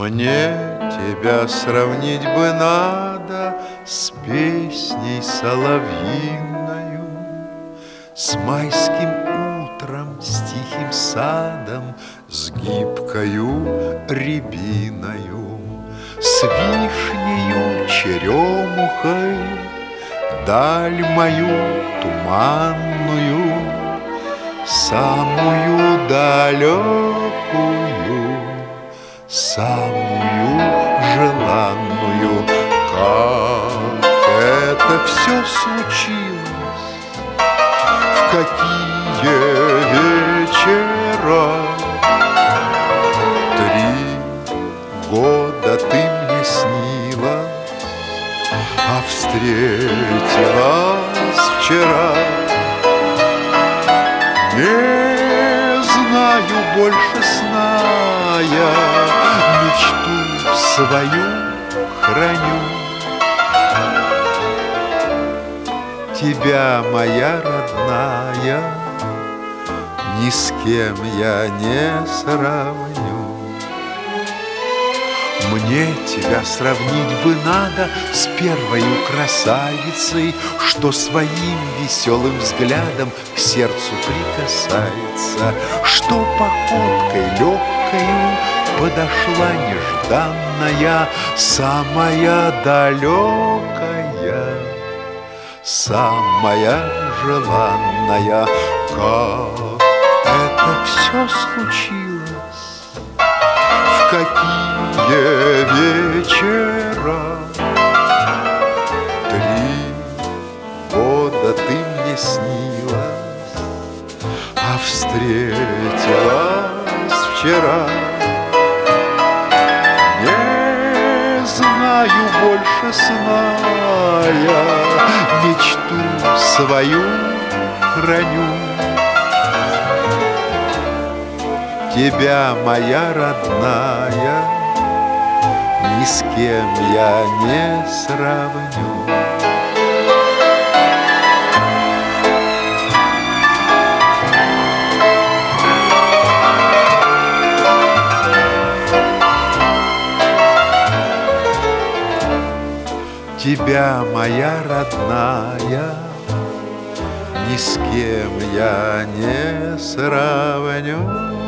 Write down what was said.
Мне тебя сравнить бы надо с песней соловьиною, с майским утром, с тихим садом, с гибкою рябиною, с вишнею, черемухой, даль мою туманную, самую далекую, самую желанную. Как это все случилось, в какие вечера? 3 года ты мне снилась, а встретилась вчера. Не знаю больше сна я, мечту свою храню. Тебя, моя родная, ни с кем я не сравню. Мне тебя сравнить бы надо с первою красавицей, что своим веселым взглядом к сердцу прикасается, что походкой легкою подошла нежданная, самая далекая, самая желанная. Как это все случилось, в какие вечера? 3 года ты мне снилась, а встретилась вчера. Не знаю больше сна я, мечту свою храню. Тебя, моя родная, ни с кем я не сравню. Тебя, моя родная, ни с кем я не сравню.